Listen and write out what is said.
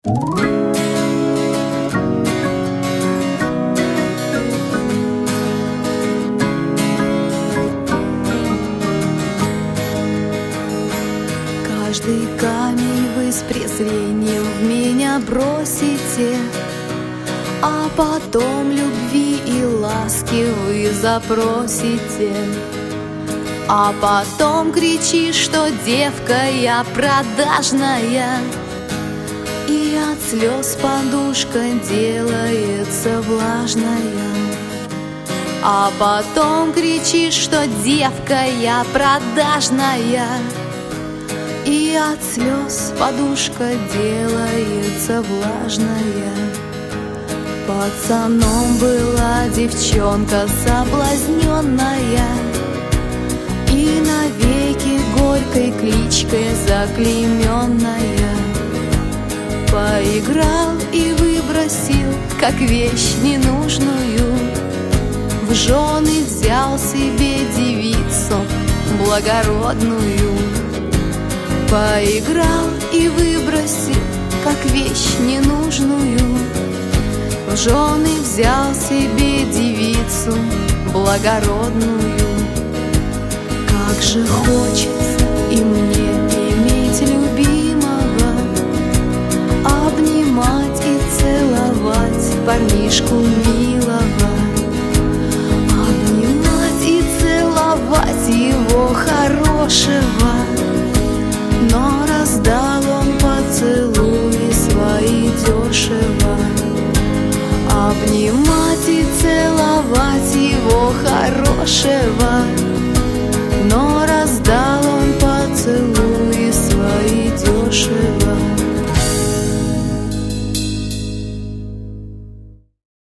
Каждый камень вы с презрением в меня бросите, а потом любви и ласки вы запросите. А потом кричишь, что девка я продажная, и от слез подушка делается влажная. А потом кричишь, что девка я продажная, и от слез подушка делается влажная. Пацаном была девчонка соблазненная, и навеки горькой кличкой заклейменная. Поиграл и выбросил, как вещь ненужную, в жены взял себе девицу благородную. Поиграл и выбросил, как вещь ненужную, в жены взял себе девицу благородную. Как же хочется и мне иметь любимого, обнимать и целовать парнишку милого, обнимать и целовать его хорошего. Но раздал он поцелуи свои дешево. Обнимать и целовать его хорошего,